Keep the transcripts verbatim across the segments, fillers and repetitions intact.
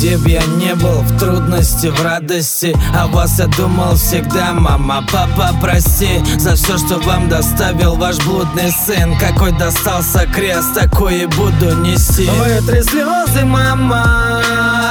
Где б я не был, в трудности, в радости, о вас я думал всегда. Мама, папа, прости за все, что вам доставил ваш блудный сын. Какой достался крест, такой и буду нести. Вытри слезы, мама,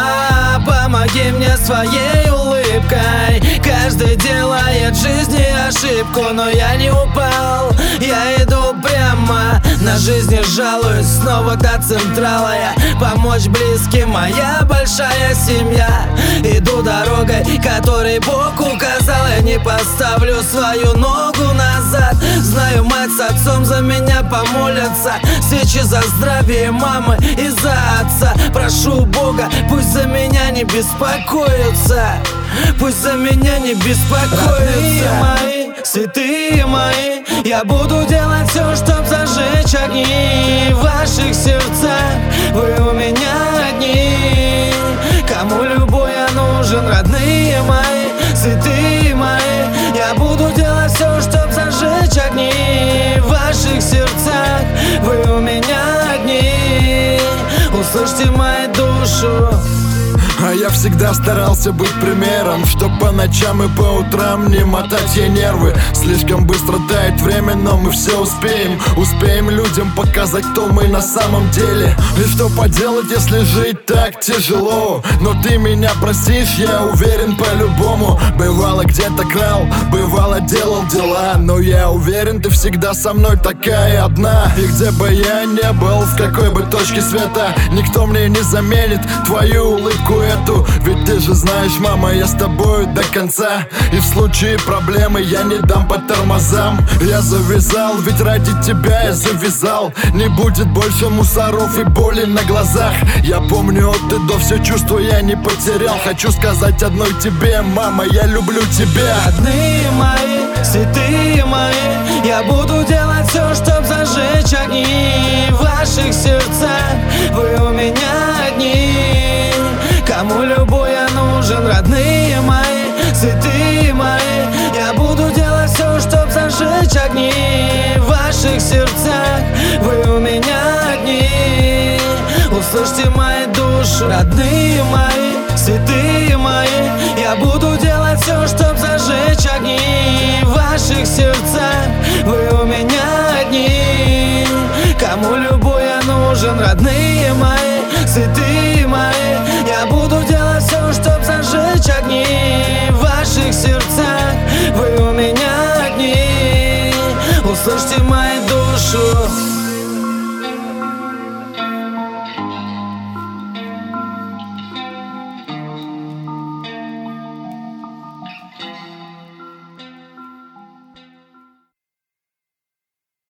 помоги мне своей улыбкой. Каждый делает в жизни ошибку, но я не упал, я иду прямо. На жизни жалуюсь, снова до централа я. Помочь близким, моя большая семья. Иду дорогой, которой Бог указал. Я не поставлю свою ногу назад. Знаю, мать с отцом за меня помолятся. Свечи за здравие мамы и за отца. Прошу Бога, пусть за меня не беспокоятся. Пусть за меня не беспокоятся. Родные мои, святые мои, я буду делать все, чтоб зажечь огни в ваших сердцах. Вы у меня одни. Кому любой я нужен, родные мои, святые мои, я буду делать все, чтоб зажечь огни в ваших сердцах. Вы у меня одни. Услышьте мою душу. А я всегда старался быть примером, чтоб по ночам и по утрам не мотать ей нервы. Слишком быстро тает время, но мы все успеем. Успеем людям показать, кто мы на самом деле. И что поделать, если жить так тяжело. Но ты меня простишь, я уверен по-любому. Бывало где-то крал, бывало делал дела, но я уверен, ты всегда со мной такая одна. И где бы я не был, в какой бы точке света, никто мне не заменит твою улыбку эту. Ведь ты же знаешь, мама, я с тобой до конца. И в случае проблемы я не дам по тормозам. Я завязал, ведь ради тебя я завязал. Не будет больше мусоров и боли на глазах. Я помню от и до, все чувства я не потерял. Хочу сказать одной тебе, мама, я люблю тебя. Родные мои, святые мои, я буду делать все, чтоб зажечь огни в ваших сердцах. Вы у меня одни. Кому любой я нужен, родные мои, святые мои, я буду делать все, чтоб зажечь огни в ваших сердцах. Вы у меня одни. Услышьте мою душу, родные мои, святые мои, я буду делать все, чтоб зажечь огни в ваших сердцах. Вы у меня одни. Кому любой я нужен, родные мои, святые мои, я буду делать все, чтоб зажечь огни в ваших сердцах. Вы у меня одни. Услышьте мою душу.